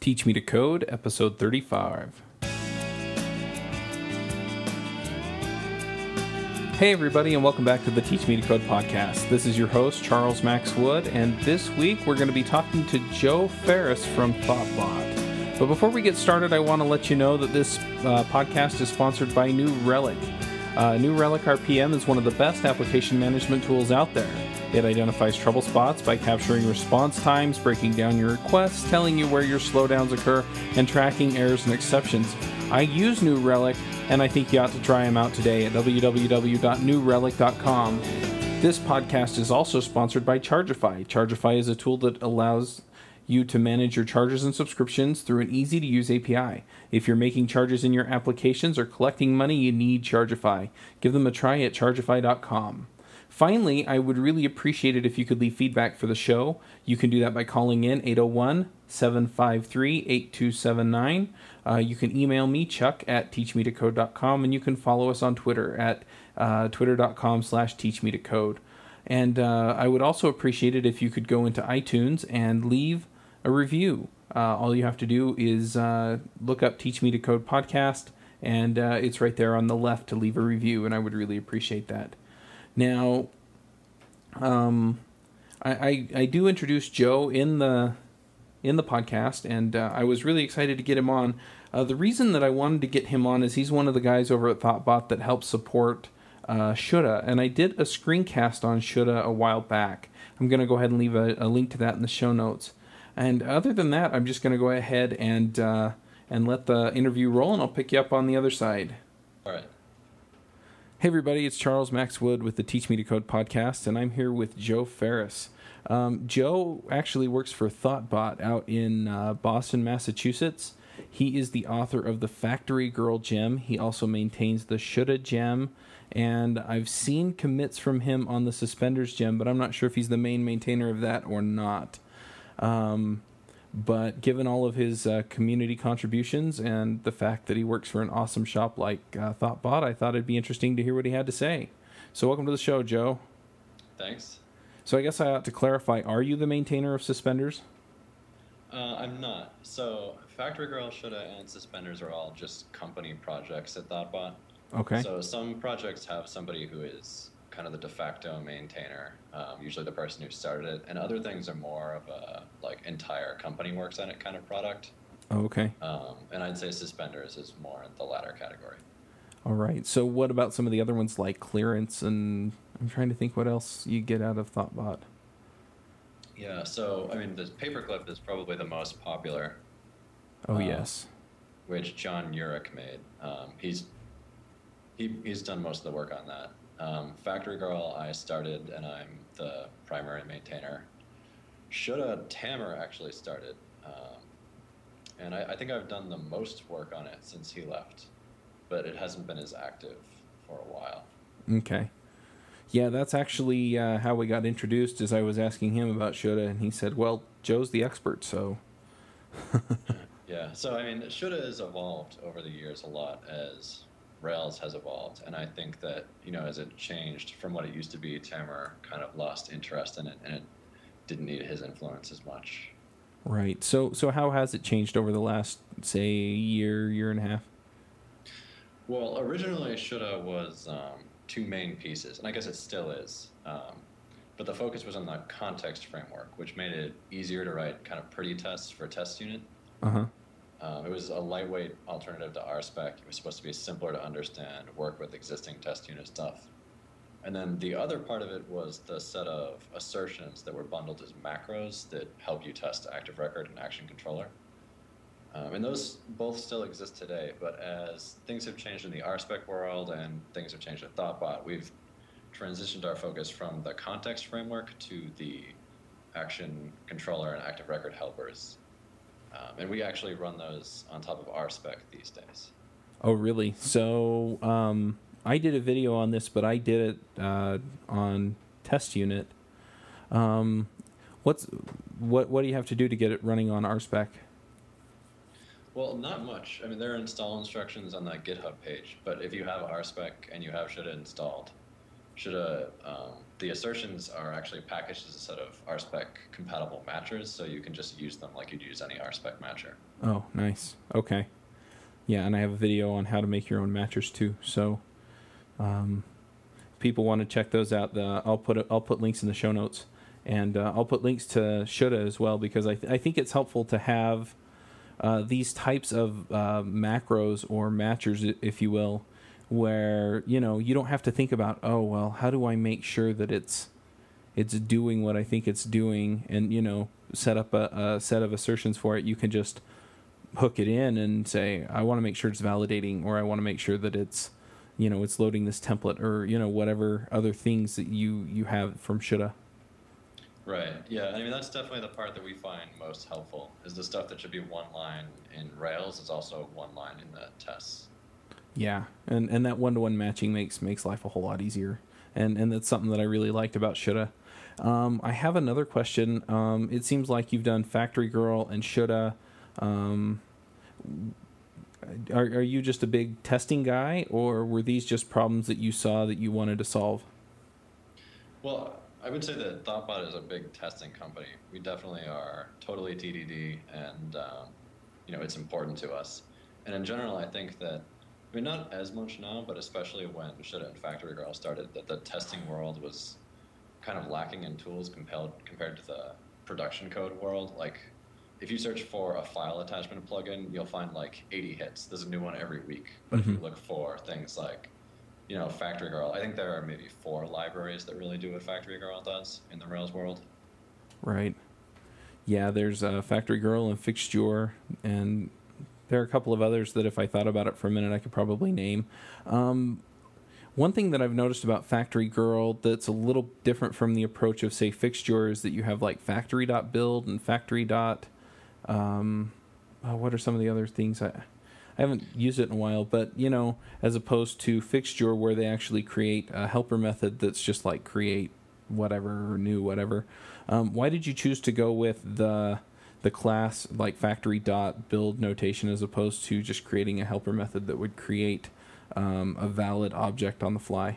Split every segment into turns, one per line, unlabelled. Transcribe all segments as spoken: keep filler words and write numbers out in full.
Teach Me to Code, episode thirty-five. Hey everybody, and welcome back to the Teach Me to Code podcast. This is your host, Charles Max Wood, and this week we're going to be talking to Joe Ferris from Thoughtbot. But before we get started, I want to let you know that this uh, podcast is sponsored by New Relic. Uh, New Relic R P M is one of the best application management tools out there. It identifies trouble spots by capturing response times, breaking down your requests, telling you where your slowdowns occur, and tracking errors and exceptions. I use New Relic, and I think you ought to try them out today at w w w dot new relic dot com. This podcast is also sponsored by Chargify. Chargify is a tool that allows you to manage your charges and subscriptions through an easy-to-use A P I. If you're making charges in your applications or collecting money, you need Chargify. Give them a try at chargify dot com. Finally, I would really appreciate it if you could leave feedback for the show. You can do that by calling in eight oh one, seven five three, eight two seven nine. Uh, you can email me, Chuck, at teach me to code dot com, and you can follow us on Twitter at uh, twitter dot com slash teach me to code. And uh, I would also appreciate it if you could go into iTunes and leave a review. Uh, all you have to do is uh, look up Teach Me to Code podcast, and uh, it's right there on the left to leave a review, and I would really appreciate that. Now, um, I, I, I do introduce Joe in the in the podcast, and uh, I was really excited to get him on. Uh, the reason that I wanted to get him on is he's one of the guys over at Thoughtbot that helps support uh, Shoulda, and I did a screencast on Shoulda a while back. I'm going to go ahead and leave a, a link to that in the show notes. And other than that, I'm just going to go ahead and uh, and let the interview roll, and I'll pick you up on the other side.
All right.
Hey everybody, it's Charles Max Wood with the Teach Me to Code podcast, and I'm here with Joe Ferris. Um, Joe actually works for Thoughtbot out in uh, Boston, Massachusetts. He is the author of the Factory Girl Gem. He also maintains the Shoulda Gem, and I've seen commits from him on the Suspenders Gem, but I'm not sure if he's the main maintainer of that or not. Um, but given all of his uh, community contributions and the fact that he works for an awesome shop like uh, Thoughtbot, I thought it'd be interesting to hear what he had to say. So welcome to the show, Joe.
Thanks.
So I guess I ought to clarify, are you the maintainer of Suspenders?
Uh, I'm not. So Factory Girl, Shoulda, and Suspenders are all just company projects at Thoughtbot.
Okay.
So some projects have somebody who is kind of the de facto maintainer, um, usually the person who started it, and other things are more of a like entire company works on it kind of product.
Oh, okay.
Um, and I'd say Suspenders is more in the latter category.
All right. So what about some of the other ones like Clearance, and I'm trying to think what else you get out of Thoughtbot.
Yeah, so I mean, the Paperclip is probably the most popular.
Oh,
um,
yes.
Which John Urich made. Um, he's he, he's done most of the work on that. Um, Factory Girl, I started, and I'm the primary maintainer. Shoulda, Tamer actually started, um, and I, I think I've done the most work on it since he left, but it hasn't been as active for a while.
Okay. Yeah, that's actually uh, how we got introduced, as I was asking him about Shoulda, and he said, well, Joe's the expert, so...
Yeah, so I mean, Shoulda has evolved over the years a lot as Rails has evolved, and I think that, you know, as it changed from what it used to be, Tamer kind of lost interest in it, and it didn't need his influence as much.
Right. So so how has it changed over the last, say, year, year and a half?
Well, originally Shoulda was um, two main pieces, and I guess it still is, um, but the focus was on the context framework, which made it easier to write kind of pretty tests for test unit.
Uh-huh.
Um, it was a lightweight alternative to R spec. It was supposed to be simpler to understand, work with existing test unit stuff. And then the other part of it was the set of assertions that were bundled as macros that help you test Active Record and Action Controller. Um, and those both still exist today, but as things have changed in the R spec world and things have changed at Thoughtbot, we've transitioned our focus from the context framework to the Action Controller and Active Record helpers. Um, and we actually run those on top of R spec these days.
Oh, really? So um, I did a video on this, but I did it uh, on test unit. Um, what's what? What do you have to do to get it running on R spec?
Well, not much. I mean, there are install instructions on that GitHub page, but if you have R spec and you have Shoulda installed, should a, um, the assertions are actually packaged as a set of R spec compatible matchers, so you can just use them like you'd use any R spec matcher.
Oh, nice. Okay. Yeah, and I have a video on how to make your own matchers too. So, um, if people want to check those out, the, I'll put a, I'll put links in the show notes, and uh, I'll put links to shoulda as well, because I th- I think it's helpful to have uh, these types of uh, macros or matchers, if you will, where, you know, you don't have to think about, oh well, how do I make sure that it's it's doing what I think it's doing, and, you know, set up a, a set of assertions for it. You can just hook it in and say, I want to make sure it's validating, or I want to make sure that it's, you know, it's loading this template, or, you know, whatever other things that you, you have from shoulda.
Right. Yeah. I mean, that's definitely the part that we find most helpful, is the stuff that should be one line in Rails is also one line in the tests.
Yeah. And, and that one-to-one matching makes, makes life a whole lot easier. And, and that's something that I really liked about shoulda. Um, I have another question. Um, it seems like you've done Factory Girl and shoulda. Um, are, are you just a big testing guy, or were these just problems that you saw that you wanted to solve?
Well, I would say that Thoughtbot is a big testing company. We definitely are totally T D D, and um, you know, it's important to us. And in general, I think that, I mean, not as much now, but especially when shoulda and Factory Girl started, that the testing world was kind of lacking in tools compared compared to the production code world. Like, if you search for a file attachment plugin, you'll find like eighty hits. There's a new one every week. But mm-hmm. if you look for things like, you know, Factory Girl, I think there are maybe four libraries that really do what Factory Girl does in the Rails world.
Right. Yeah, there's uh, Factory Girl and Fixture, and there are a couple of others that if I thought about it for a minute, I could probably name. Um, one thing that I've noticed about Factory Girl that's a little different from the approach of, say, Fixture is that you have like factory.build and factory. Um, oh, what are some of the other things? I, I haven't used it in a while, but, you know, as opposed to Fixture, where they actually create a helper method that's just like create whatever or new whatever. Um, why did you choose to go with the the class like factory.build notation as opposed to just creating a helper method that would create um, a valid object on the fly?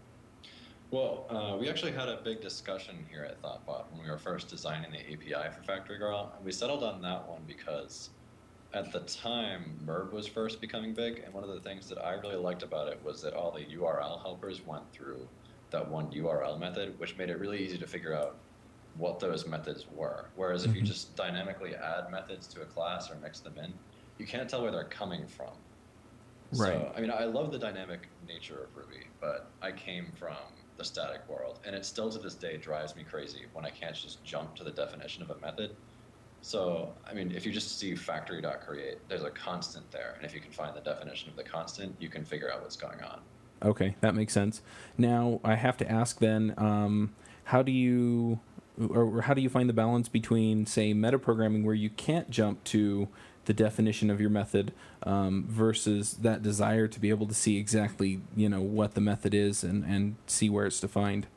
Well, uh, we actually had a big discussion here at Thoughtbot when we were first designing the A P I for Factory Girl, and we settled on that one because at the time, Merb was first becoming big, and one of the things that I really liked about it was that all the U R L helpers went through that one U R L method, which made it really easy to figure out what those methods were. Whereas if you just dynamically add methods to a class or mix them in, you can't tell where they're coming from.
Right.
So, I mean, I love the dynamic nature of Ruby, but I came from the static world, and it still to this day drives me crazy when I can't just jump to the definition of a method. So, I mean, if you just see factory.create, there's a constant there, and if you can find the definition of the constant, you can figure out what's going on.
Okay, that makes sense. Now, I have to ask then, um, how do you, or how do you find the balance between, say, metaprogramming where you can't jump to the definition of your method um, versus that desire to be able to see exactly, you know, what the method is and, and see where it's defined?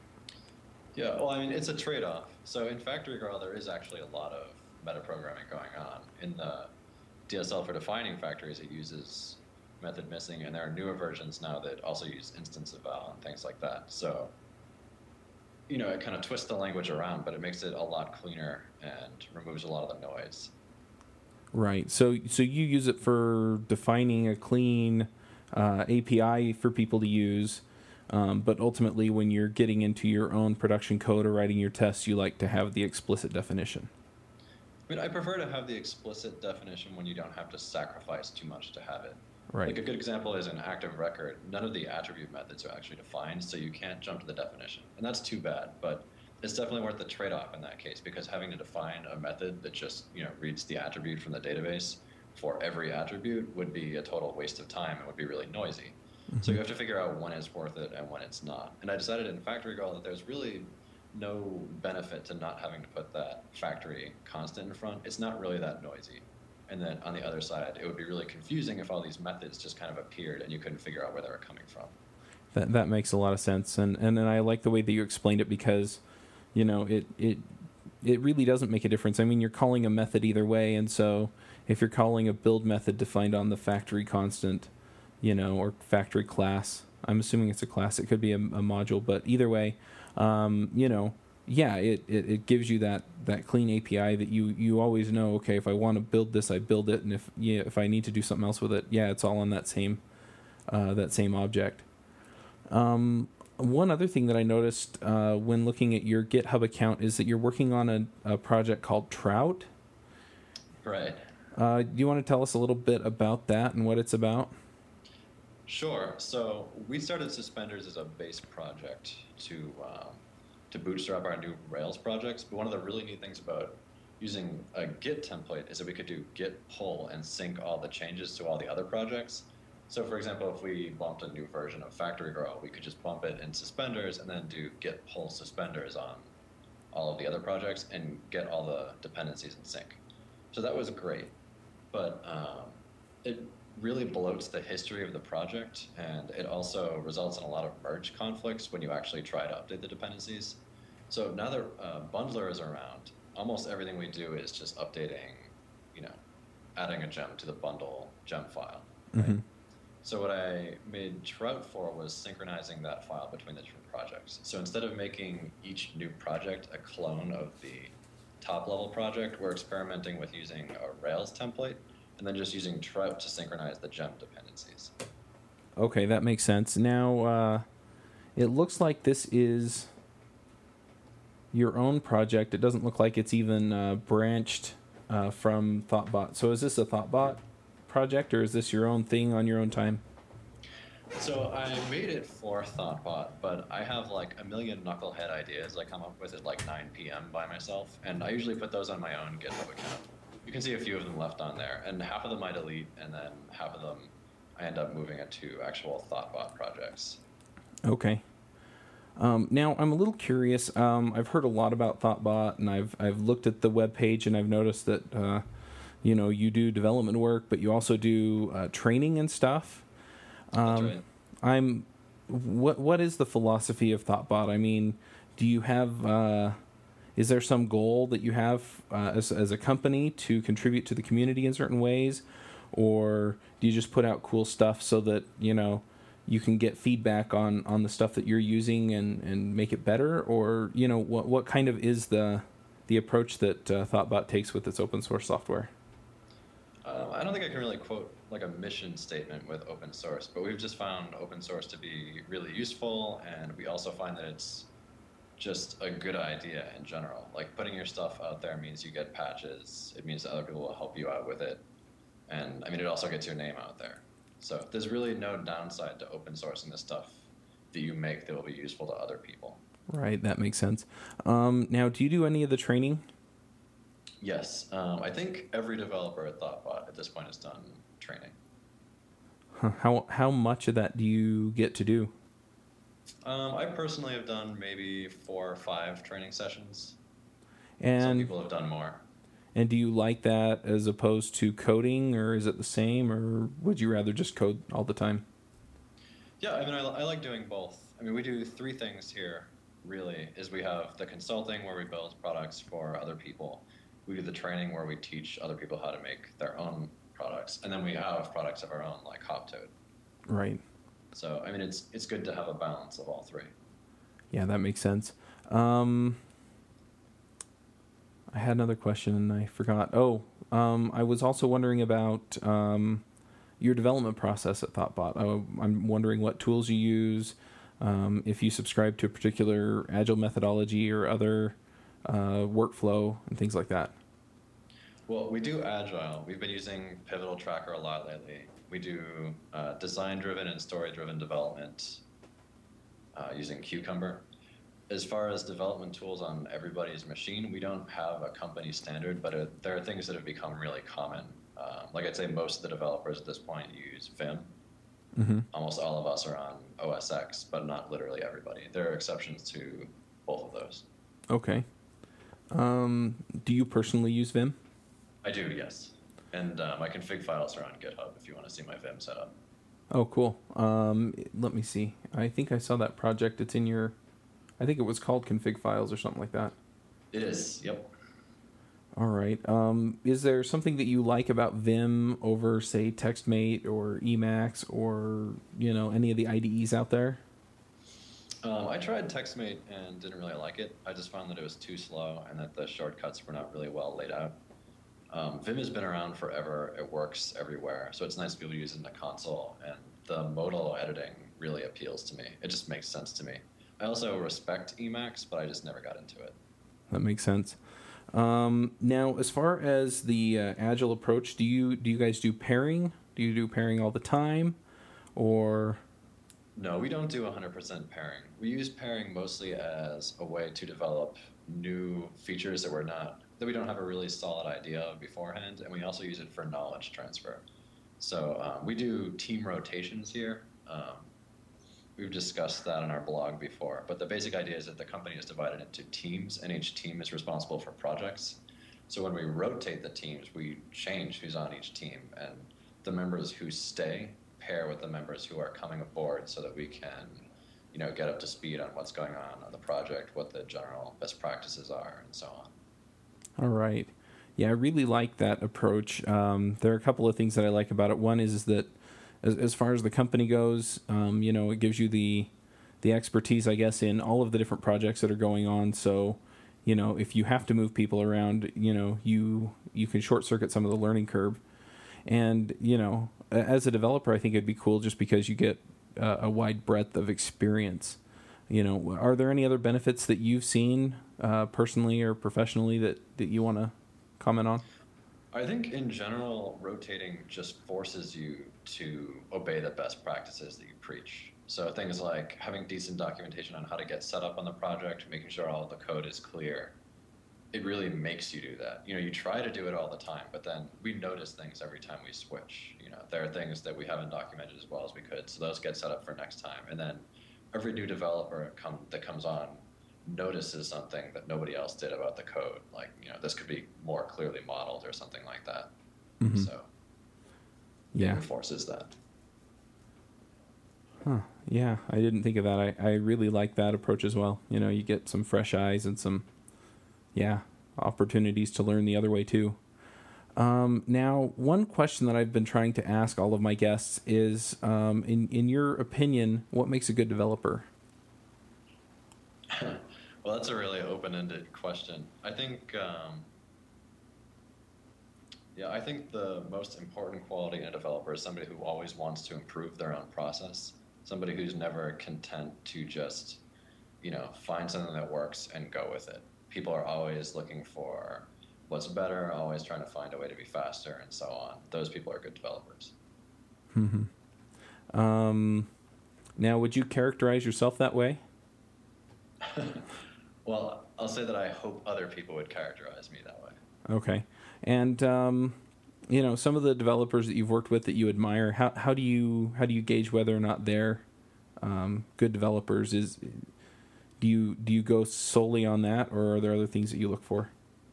Yeah, well, I mean, it's a trade-off. So in Factory Girl, there is actually a lot of metaprogramming going on. In the D S L for defining factories, it uses method missing, and there are newer versions now that also use instance eval and things like that. So, you know, it kind of twists the language around, but it makes it a lot cleaner and removes a lot of the noise.
Right. So, so you use it for defining a clean uh, A P I for people to use, um, but ultimately, when you're getting into your own production code or writing your tests, you like to have the explicit definition.
I mean, I prefer to have the explicit definition when you don't have to sacrifice too much to have it.
Right.
Like a good example is an active record. None of the attribute methods are actually defined, so you can't jump to the definition. And that's too bad, but it's definitely worth the trade-off in that case, because having to define a method that just, you know, reads the attribute from the database for every attribute would be a total waste of time and would be really noisy. Mm-hmm. So you have to figure out when it's worth it and when it's not. And I decided in Factory Girl that there's really no benefit to not having to put that factory constant in front. It's not really that noisy. And then on the other side, it would be really confusing if all these methods just kind of appeared and you couldn't figure out where they were coming from.
That that makes a lot of sense. And and, and I like the way that you explained it because, you know, it, it it really doesn't make a difference. I mean, you're calling a method either way. And so if you're calling a build method defined on the factory constant, you know, or factory class, I'm assuming it's a class. It could be a, a module, but either way, um, you know, yeah, it, it, it gives you that, that clean A P I that you, you always know, okay, if I want to build this, I build it. And if, yeah, if I need to do something else with it, yeah, it's all on that same, uh, that same object. Um, one other thing that I noticed, uh, when looking at your GitHub account is that you're working on a, a project called Trout.
Right.
Uh, do you want to tell us a little bit about that and what it's about?
Sure. So we started Suspenders as a base project to um, to bootstrap our new Rails projects. But one of the really neat things about using a Git template is that we could do Git pull and sync all the changes to all the other projects. So for example, if we bumped a new version of Factory Grow, we could just bump it in Suspenders and then do Git pull Suspenders on all of the other projects and get all the dependencies in sync. So that was great. But um, it really bloats the history of the project, and it also results in a lot of merge conflicts when you actually try to update the dependencies. So now that uh, Bundler is around, almost everything we do is just updating, you know, adding a gem to the bundle gem file. Right? Mm-hmm. So what I made Trout for was synchronizing that file between the different projects. So instead of making each new project a clone of the top level project, we're experimenting with using a Rails template and then just using Trout to synchronize the gem dependencies.
Okay, that makes sense. Now, uh, it looks like this is your own project. It doesn't look like it's even uh, branched uh, from Thoughtbot. So is this a Thoughtbot project, or is this your own thing on your own time?
So I made it for Thoughtbot, but I have like a million knucklehead ideas I come up with at like nine p.m. by myself, and I usually put those on my own GitHub account. You can see a few of them left on there, and half of them I delete, and then half of them I end up moving into actual Thoughtbot projects.
Okay. Um, now, I'm a little curious. Um, I've heard a lot about Thoughtbot, and I've I've looked at the webpage, and I've noticed that, uh, you know, you do development work, but you also do uh, training and stuff. Um,
That's right.
I'm. What what is the philosophy of Thoughtbot? I mean, do you have? Uh, is there some goal that you have uh, as as a company to contribute to the community in certain ways, or do you just put out cool stuff so that you know you can get feedback on, on the stuff that you're using and, and make it better, or you know what what kind of is the the approach that uh, Thoughtbot takes with its open source software?
Um, I don't think I can really quote like a mission statement with open source, but we've just found open source to be really useful, and we also find that it's just a good idea in general. Like putting your stuff out there means you get patches. It means that other people will help you out with it. And I mean, it also gets your name out there. So there's really no downside to open sourcing the stuff that you make that will be useful to other people.
Right, that makes sense. Um, now, do you do any of the training?
Yes. Um, I think every developer at Thoughtbot at this point has done training.
Huh. How how much of that do you get to do?
Um, I personally have done maybe four or five training sessions.
And
some people have done more.
And do you like that as opposed to coding, or is it the same, or would you rather just code all the time?
Yeah, I mean, I, I like doing both. I mean, we do three things here, really, is we have the consulting where we build products for other people. We do the training where we teach other people how to make their own products. And then we have products of our own, like Hoptoad.
Right.
So, I mean, it's it's good to have a balance of all three.
Yeah, that makes sense. Um, I had another question and I forgot. Oh, um, I was also wondering about um, your development process at Thoughtbot. I, I'm wondering what tools you use, um, if you subscribe to a particular agile methodology or other uh, workflow and things like that.
Well, we do Agile. We've been using Pivotal Tracker a lot lately. We do uh, design-driven and story-driven development uh, using Cucumber. As far as development tools on everybody's machine, we don't have a company standard, but it, there are things that have become really common. Uh, like I'd say most of the developers at this point use Vim. Mm-hmm. Almost all of us are on O S X, but not literally everybody. There are exceptions to both of those.
Okay. Um, do you personally use Vim?
I do, yes. And uh, my config files are on GitHub if you want to see my Vim setup.
Oh, cool. Um, let me see. I think I saw that project. It's in your... I think it was called config files or something like that.
It is, yep.
All right. Um, is there something that you like about Vim over, say, TextMate or Emacs or, you know, any of the I D Es out there?
Um, I tried TextMate and didn't really like it. I just found that it was too slow and that the shortcuts were not really well laid out. Um, Vim has been around forever. It works everywhere. So it's nice to be able to use it in the console. And the modal editing really appeals to me. It just makes sense to me. I also respect Emacs, but I just never got into it.
That makes sense. Um, now, as far as the uh, agile approach, do you do you guys do pairing? Do you do pairing all the time, or?
No, we don't do one hundred percent pairing. We use pairing mostly as a way to develop new features that we're not that we don't have a really solid idea of beforehand, and we also use it for knowledge transfer. So um, we do team rotations here. Um, We've discussed that on our blog before, but the basic idea is that the company is divided into teams, and each team is responsible for projects. So when we rotate the teams, we change who's on each team, and the members who stay pair with the members who are coming aboard so that we can, you know, get up to speed on what's going on on the project, what the general best practices are, and so on.
All right. Yeah, I really like that approach. Um, there are a couple of things that I like about it. One is, is that As, as far as the company goes, um, you know, it gives you the the expertise, I guess, in all of the different projects that are going on. So, you know, if you have to move people around, you know, you you can short circuit some of the learning curve. And, you know, as a developer, I think it'd be cool just because you get uh, a wide breadth of experience. You know, are there any other benefits that you've seen uh, personally or professionally that, that you want to comment on?
I think in general, rotating just forces you to obey the best practices that you preach. So things like having decent documentation on how to get set up on the project, making sure all of the code is clear, it really makes you do that. You know, you try to do it all the time, but then we notice things every time we switch. You know, there are things that we haven't documented as well as we could, so those get set up for next time. And then every new developer come, that comes on notices something that nobody else did about the code. Like, you know, this could be more clearly modeled or something like that. Mm-hmm. So
yeah,
it enforces that.
Huh. Yeah, I didn't think of that. I, I really like that approach as well. You know, you get some fresh eyes and some, yeah, opportunities to learn the other way too. Um, now, one question that I've been trying to ask all of my guests is, um, in, in your opinion, what makes a good developer?
Well, that's a really open-ended question. I think, um, yeah, I think the most important quality in a developer is somebody who always wants to improve their own process. Somebody who's never content to just, you know, find something that works and go with it. People are always looking for what's better, always trying to find a way to be faster, and so on. Those people are good developers.
Mm-hmm. Um, now, would you characterize yourself that way?
Well, I'll say that I hope other people would characterize me that way.
Okay. And, um, you know, some of the developers that you've worked with that you admire, how how do you how do you gauge whether or not they're um, good developers? Is do you do you go solely on that, or are there other things that you look for?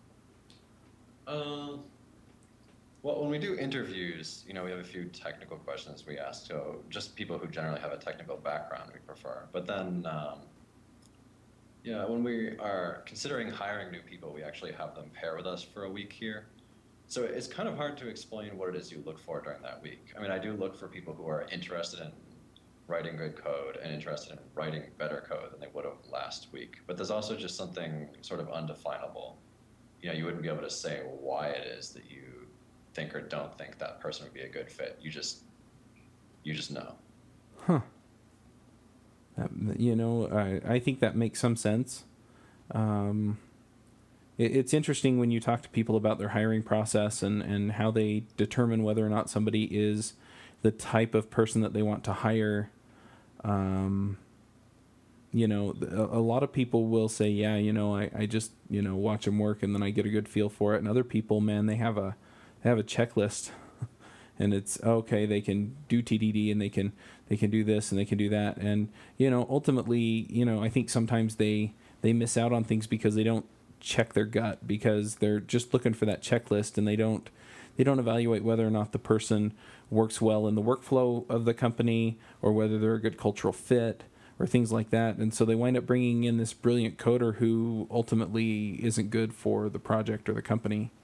Um. Well, when we do interviews, you know, we have a few technical questions we ask. So just people who generally have a technical background we prefer. But then, um, yeah, when we are considering hiring new people, we actually have them pair with us for a week here. So it's kind of hard to explain what it is you look for during that week. I mean, I do look for people who are interested in writing good code and interested in writing better code than they would have last week. But there's also just something sort of undefinable. You know, you wouldn't be able to say why it is that you think or don't think that person would be a good fit. You just, you just know.
Huh. That, you know, I, I think that makes some sense. Um, it, it's interesting when you talk to people about their hiring process and, and how they determine whether or not somebody is the type of person that they want to hire. Um, you know, a, a lot of people will say, yeah, you know, I, I just, you know, watch them work and then I get a good feel for it. And other people, man, they have a, they have a checklist and it's okay. They can do T D D and they can, they can do this and they can do that. And, you know, ultimately, you know, I think sometimes they, they miss out on things because they don't check their gut, because they're just looking for that checklist and they don't, they don't evaluate whether or not the person works well in the workflow of the company or whether they're a good cultural fit or things like that. And so they wind up bringing in this brilliant coder who ultimately isn't good for the project or the company.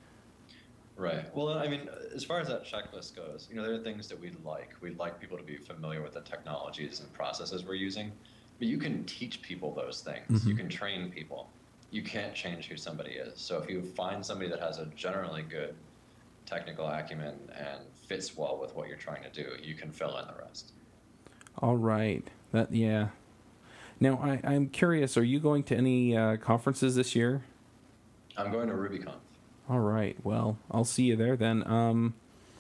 Right. Well, I mean, as far as that checklist goes, you know, there are things that we like. We'd like people to be familiar with the technologies and processes we're using, but you can teach people those things. Mm-hmm. You can train people. You can't change who somebody is. So if you find somebody that has a generally good technical acumen and fits well with what you're trying to do, you can fill in the rest.
All right. That yeah. Now, I, I'm curious, are you going to any uh, conferences this year?
I'm going to RubyConf.
All right. Well, I'll see you there then. Um,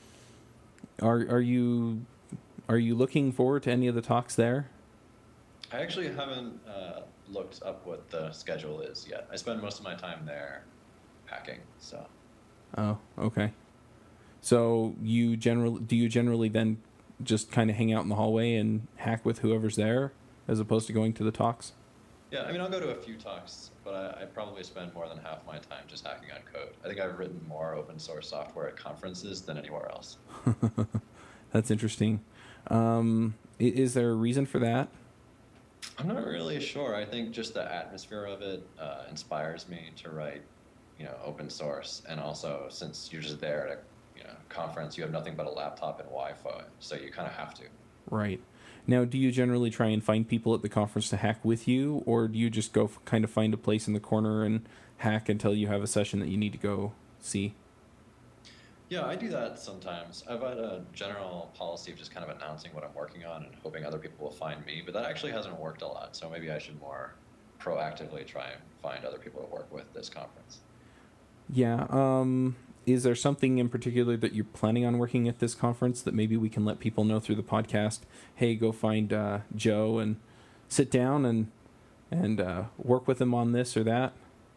are are you are you looking forward to any of the talks there?
I actually haven't uh, looked up what the schedule is yet. I spend most of my time there hacking. So.
Oh, okay. So you generally do you generally then just kind of hang out in the hallway and hack with whoever's there, as opposed to going to the talks?
Yeah, I mean, I'll go to a few talks, but I, I probably spend more than half my time just hacking on code. I think I've written more open source software at conferences than anywhere else.
That's interesting. Um, is there a reason for that?
I'm not really sure. I think just the atmosphere of it uh, inspires me to write, you know, open source. And also, since you're just there at a you know, conference, you have nothing but a laptop and Wi-Fi, so you kind of have to.
Right. Now, do you generally try and find people at the conference to hack with you, or do you just go f- kind of find a place in the corner and hack until you have a session that you need to go see?
Yeah, I do that sometimes. I've had a general policy of just kind of announcing what I'm working on and hoping other people will find me, but that actually hasn't worked a lot, so maybe I should more proactively try and find other people to work with this conference.
Yeah, um... is there something in particular that you're planning on working at this conference that maybe we can let people know through the podcast? Hey, go find uh, Joe and sit down and and uh, work with him on this or that?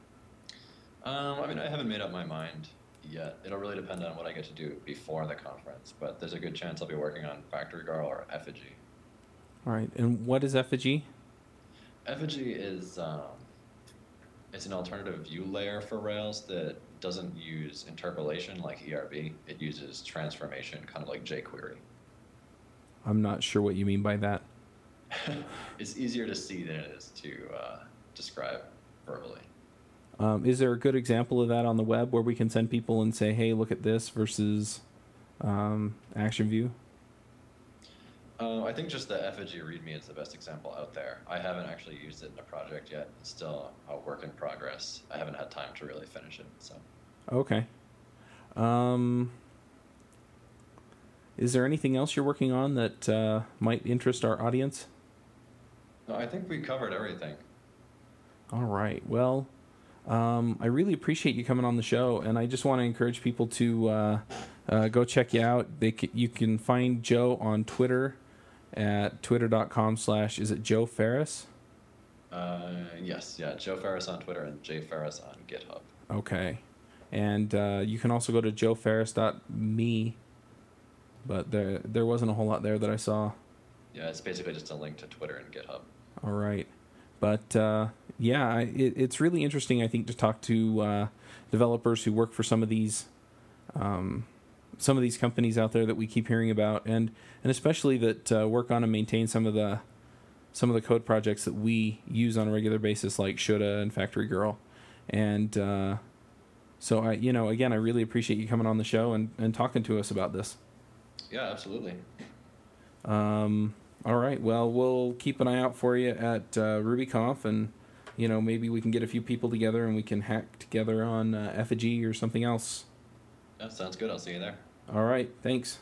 Um, I mean, I haven't made up my mind yet. It'll really depend on what I get to do before the conference, but there's a good chance I'll be working on Factory Girl or Effigy.
All right, and what is Effigy?
Effigy is um, it's an alternative view layer for Rails that doesn't use interpolation like E R B. It uses transformation, kind of like jQuery.
I'm not sure what you mean by that.
It's easier to see than it is to uh, describe verbally.
Um, is there a good example of that on the web where we can send people and say, hey, look at this versus um, Action View?
Uh, I think just the Effigy README is the best example out there. I haven't actually used it in a project yet. It's still a work in progress. I haven't had time to really finish it. So.
Okay. Um, is there anything else you're working on that uh, might interest our audience?
No, I think we covered everything.
All right. Well, um, I really appreciate you coming on the show, and I just want to encourage people to uh, uh, go check you out. They c- you can find Joe on Twitter at twitter.com slash, is it Joe Ferris?
Uh, yes, yeah, Joe Ferris on Twitter and J Ferris on GitHub.
Okay. And uh, you can also go to joe ferris dot me, but there there wasn't a whole lot there that I saw.
Yeah, it's basically just a link to Twitter and GitHub.
All right. But, uh, yeah, I, it, it's really interesting, I think, to talk to uh, developers who work for some of these um, some of these companies out there that we keep hearing about, and, and especially that uh, work on and maintain some of the some of the code projects that we use on a regular basis, like Shoulda and Factory Girl. And uh, so, I, you know, again, I really appreciate you coming on the show and, and talking to us about this.
Yeah, absolutely.
Um, all right. Well, we'll keep an eye out for you at uh, RubyConf, and, you know, maybe we can get a few people together and we can hack together on uh, Effigy or something else.
That sounds good. I'll see you there.
All right. Thanks.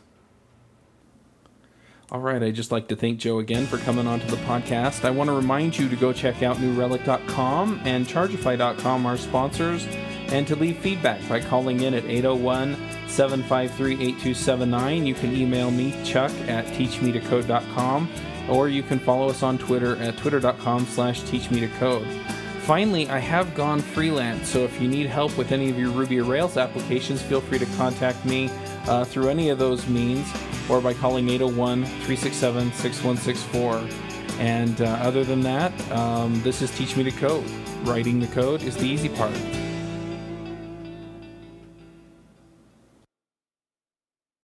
All right, I'd just like to thank Joe again for coming onto the podcast. I want to remind you to go check out new relic dot com and chargify dot com, our sponsors, and to leave feedback by calling in at eight oh one, seven five three, eight two seven nine. You can email me, Chuck, at teach me to code dot com, or you can follow us on Twitter at twitter.com slash teachmetocode. Finally, I have gone freelance, so if you need help with any of your Ruby or Rails applications, feel free to contact me uh, through any of those means, or by calling eight oh one, three six seven, six one six four. And uh, other than that, um, this is Teach Me to Code. Writing the code is the easy part.